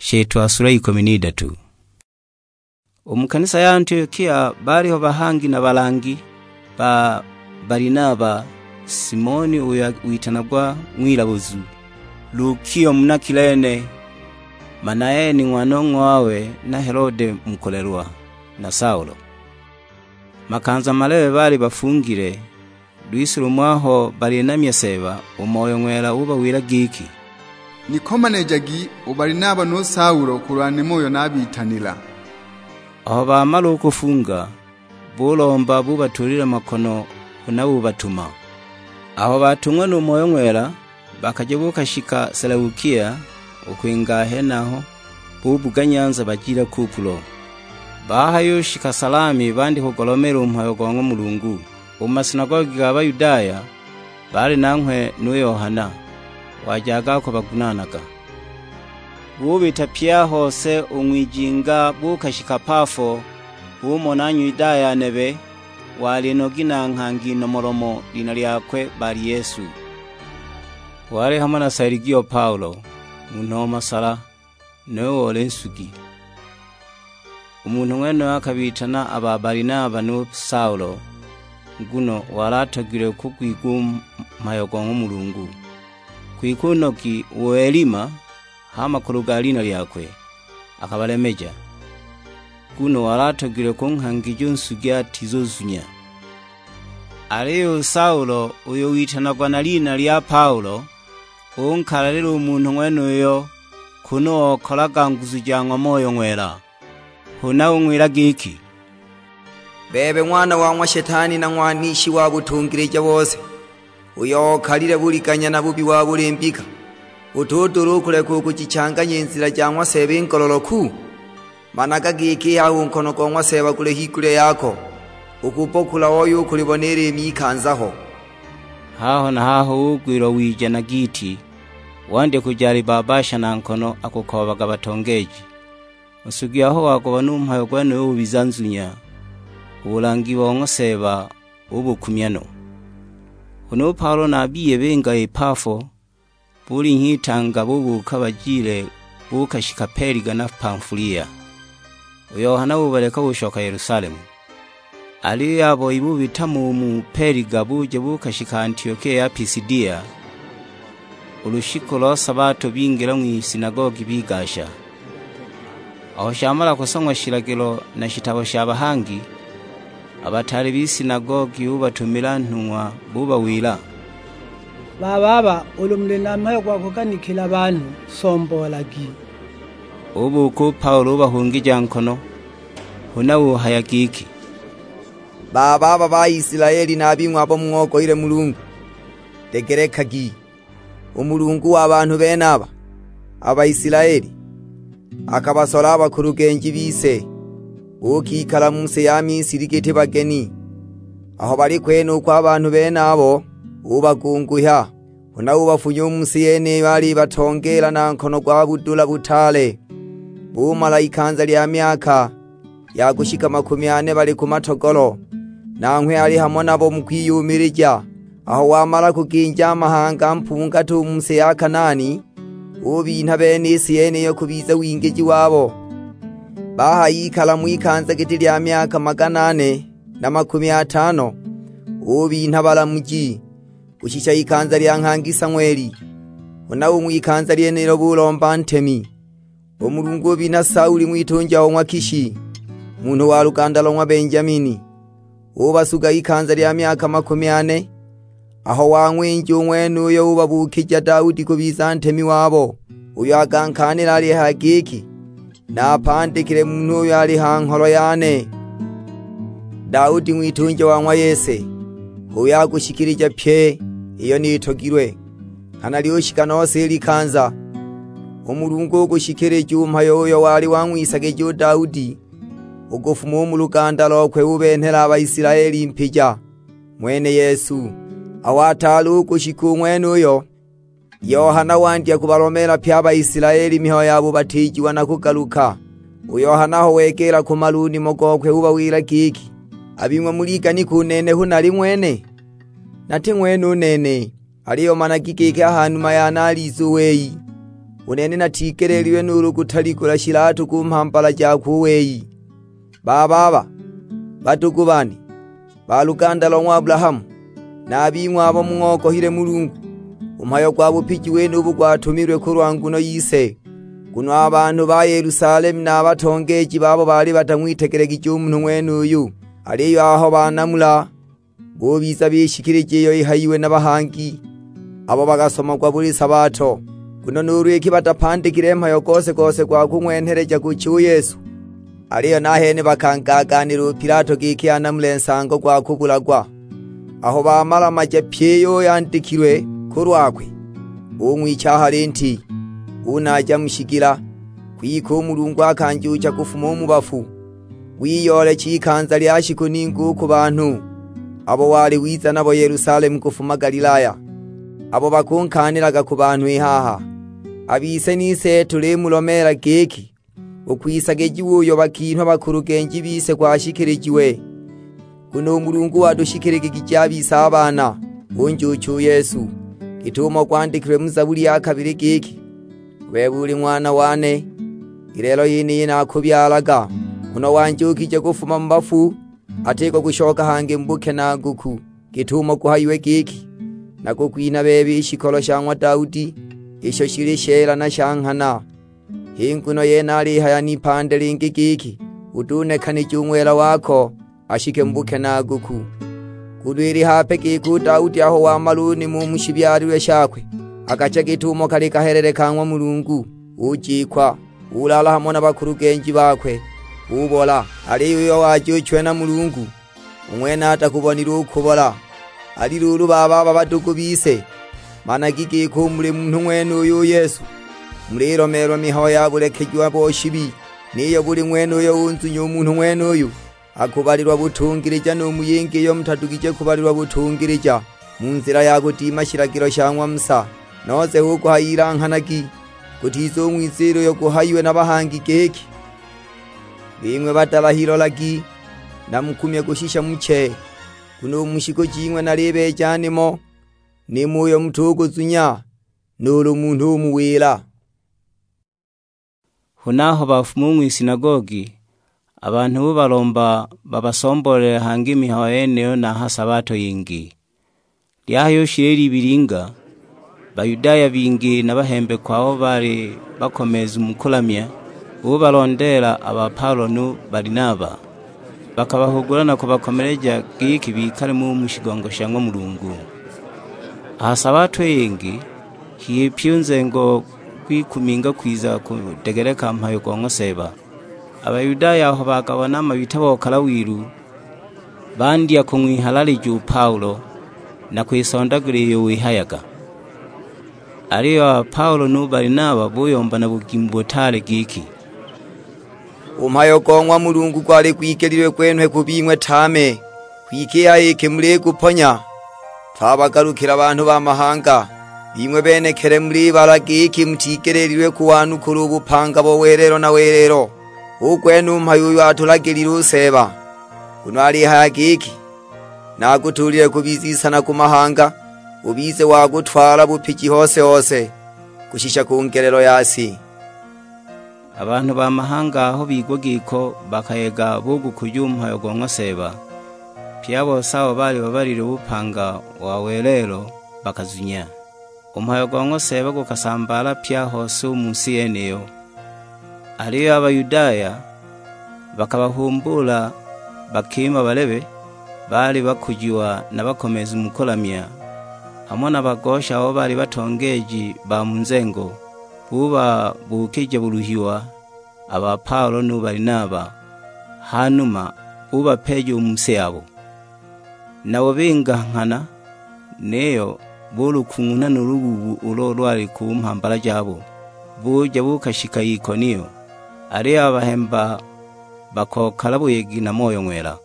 shetwa sura 13. Omukanisa ya Antiokia baliho bahangi na balangi ba Barinaba, Simoni uyo witanagwa Mwilabuzu, Lukio Munakilene, Manaeni ng'wanong'o wawe na Herode mukolerwa, na Saulo. Makanza malewe bali bafungire, Luisiro mwaho balinamya seba umoyo ng'wela uba wira giki. Nikomanejagi ubarinaba no Saulo kulwane moyo nabitanila. Aho bamala okufunga bulomba bubatulira makono unabubatuma. Aho batumwa n'umoyo ng'wela bakaje bukashika Seleukia okwingahe naho bubuga Nyanza bagira Kupulo. Bahayo shika salami bandi kugolomera umuhayo gwa Mulungu. Umasinagogi g'Abayudaya bali nankwe nu Yohana wajaga ko bagunanaga. Bubita pya hose umwijinga bukashika Pafo bumonanyu Yudaya nebe wali nogina nkangi no moromo lina lyakwe bali Yesu. Wali hamwe na Sergio Paulo munoma sala no olensugi. Umuntu mwene akabitana aba Barinaba no Saulo guno waratagire kugwigum mayogo Mulungu. Kwikunoki uelima hama kulugalina lyakwe akabalemeja. Guno waratagire kunhangi jonsugia tizozunya. Aliyo Saulo uyo witanagwa na lina lya Paulo unkalalira umuntu mwene uyo kuno kolaga nguzu jangwa moyo ng'wela. Huna ungwira giki. Bebe mwana wa shetani na mwanishi wa butungirije bose. Uyo kalire bulikanya na bubi wa bulembika. Utuduru kule kukuchichanganya inzira jangwa sebe inkololoku. Managa giki ya unkono kwa seba kule hikule yako. Ukupokula oyo kulibonere mikanzaho. Haho na haho ugwiro wija na giti. Wande kujari babasha na nkono akukobaga batongeji. Usugiaho wagoba n'umuhayo gwene ubizanzunya. Ubulangi bongoseba ubukumyano. Uno Paulo nabiye benga Epafo buli nkitanga bubuka bagire bukashika Periga na Pamfulia. Yohana bubaleka bushoka Yerusalemu. Ali yabo ibubita mu Periga buje bukashika Antiokia ya Pisidia. Ulushiko lo sabato bingira mu sinagogi bigasha. Aho shamala kusongwa shiragiro na shitabo shabahangi abatari b'isinagogi ubatumira ntumwa buba wira. Baba ulumlina mayo kwakukanikila abantu sombolagi. Ubu ko Paulo bahungija nkono huna uhayagiki. Baba Israeli nabimwe abo mwoko ire Mulungu. Tegerekagi. Umulungu w'abantu benaba aba Israeli akabasora abakurugenji bise ukikala munsi ya Misiri gite bageni. Aho bari kwenu kwa abantu benabo ubagunguha una ubafunye munsi yene bari batongera na nkono gwa budula butale. Bumala ikanza lya myaka yagushika 40 bari ku matogolo nankwe ari hamwe nabo mukwiyumirija. Aho wamala kuginja amahanga mpunga tu munsi ya Kanani ubinta bene isi yene yo kubiza wingeji wabo. Bahayikala mu ikanza giti lya myaka 450 ubinta balamuji gushisha ikanza lya nkangi Samweli. Unawo mu ikanza lyene ro bulomba ntemi. Omulungu bina Sauli mu itonja wa Kishi muntu wa Ruganda lwa Benjamini ubasuga ikanza lya myaka 40. Aho wangwenje umwene uyo ubabukija Daudi kubiza ntemi wabo. Uyo agankanira ali hagiki na pandikire muntu uyo ali hankolo yane. Daudi mwitunje wa Yese uyo agushikirije pye iyo nitogirwe kanalioshika nose likanza. Umulungu ugushikirije umuhayo uyo wali wangwisageje Daudi ugufuma mu Ruganda lokwe ubentera Abayisirayeli impija mwene Yesu. Awatalu kushika umwene uyo Yohana wandiye kubalomera pya Abayisirayeli miho yabo batijiwa na kugaruka. Uyohana ho wekera ku maluni mogokwe uba wira kiki abimwe muliga ni kunene hunali mwene nate mwene unene aliyo managikike ahantu mayana alizuweyi unene natikeleliwe nulu kutalikula shilatu kumhambala jakuweyi. Bababa batukubani balukanda lwa Abrahamu nabimwe abo mwokohile Mulungu, umhayo kwa bupiki wenu ubu gwatumirwe ku rwanguno yise. Kuno abantu ba Yerusalemu n'abatongeji babo bali batamwitegerega icy'umuntu mwenu uyu ariyo aho banamula bo biza bishikirijeyo ihayiwe n'abahangi abo bagasoma kwa buri sabato. Kuno nurwiki batapandikire emphayo kose kwa kumwentereja kuchu Yesu ariyo nahene bakangaganira Pilato giki anamule nsango kwa kubulagwa aho bamala maje pyeyo yandikirwe kurwakwe umwicaha lenti unaja mushikira kwiko Mulungu akanjuca kufuma mu bafu wiyole cikanza lyashiko ningu ku bantu abo wali wiza nabo Yerusalemu kufuma Galilaya abo bakunkaniraga ku bantu ihaha abise nise tule mulomera geki ukwisageji uyo bakintu bakurugenji bise kwashikirijiwe. Kuno Mulungu wadushikirige kijabisa abana unjucu Yesu gituma kwandikirwe mu Zaburi ya 2 giki webuli mwana wane irelo yini nakubyalaga kuno wanjukije kufuma mbafu ateko gushoka hange mbuke naguku gituma kuhayiwe giki nako kwina bebi ishikolo shangwa Daudi isho shirishera na shankana hinkuno yenali hayani pande lingi giki udune kanijumwela wako ashike mbuke naguku kudwiri hape giku Daudi aho wamaluni mu mushibyariwe shakwe akaca gitumo kali kahererekanwa Mulungu ujikwa ulala hamwe n'abakurugenji bakwe ubola ariyo wajucwe na Mulungu umwena atakubonira ukubola ari ruru baba badukubise mana gigi kumure muntu mwene uyu Yesu muriro mero miho yaburekejwa boshibi niyo buri mwene uyu unzunye umuntu mwene uyu akubalirwa butungirija no muyingi yo mutadugije kubalirwa butungirija mu nzira yagutima shiragiro shangwa Musa noze huko hayirankanagi kutizo mwizero yo kuhayiwe n'abahangi geki bimwe batalahiro lagi namukumye gushisha muce kuno mushiko jingwe nalebe janimo ni muyo mtugo zunya nuru muntu umuwira. Hunaho bafumu mu sinagogi abantu balomba babasombole hangi miho eneo na hasabato yingi lyayo shiri biringa Bayudaya bingi n'abahembe kwaho bari bakomeza umukulamya ubu barondera aba Paulo nu Barinaba bakabahugurana kubakomereja giki bikare mu mushigongo shangwa Mulungu. Ahasabato yingi hipyunze ngo kwikuminga kwiza kudegereka mpayo gongoseba Abayudaya aho bakabona amabitabo kalawiru bandi yakumwihalali ju Paulo na kwisondaguriye wihayaga ariyo Paulo nu Barinaba buyomba na bugimbotale giki umhayo gongwa Mulungu kwari kwikelirwe kwenwe kubimwe tame kwikiya yeke muri guponya tabagarukira abantu b'amahanga bimwe benekere muri baragiki mutigereriwe kuwantu kuri ubupanga bo werero na werero ugwenu umhayo yatulagirira useba kuno ari hagiki naguturiye kubizisana ku mahanga ubize wagutwara bupiki hose gushisha ku ngerero yasi. Abantu b'amahanga aho bigogiko bakayega bugu kuyumpa yo gongoseba pyabo sawo bali babarire ubupanga wawerero bakazunya umhayo gongoseba gukasambala pya hose umunsi yeneyo ariyo Abayudaya bakabahumbula bakima balebe bali bakujiwa nabakomeza umukolamya hamona bagosha aho bali batongeji ba munzengo buba bukije buruhiwa aba Paulo nu Barinaba hanuma uba peje umuse yabo nawo bengankana neyo bulukunguna nurubu ulolwari kumpambala jabo buje bukashika Ikoniyo ari abahemba bakokala buyegi na moyo mwera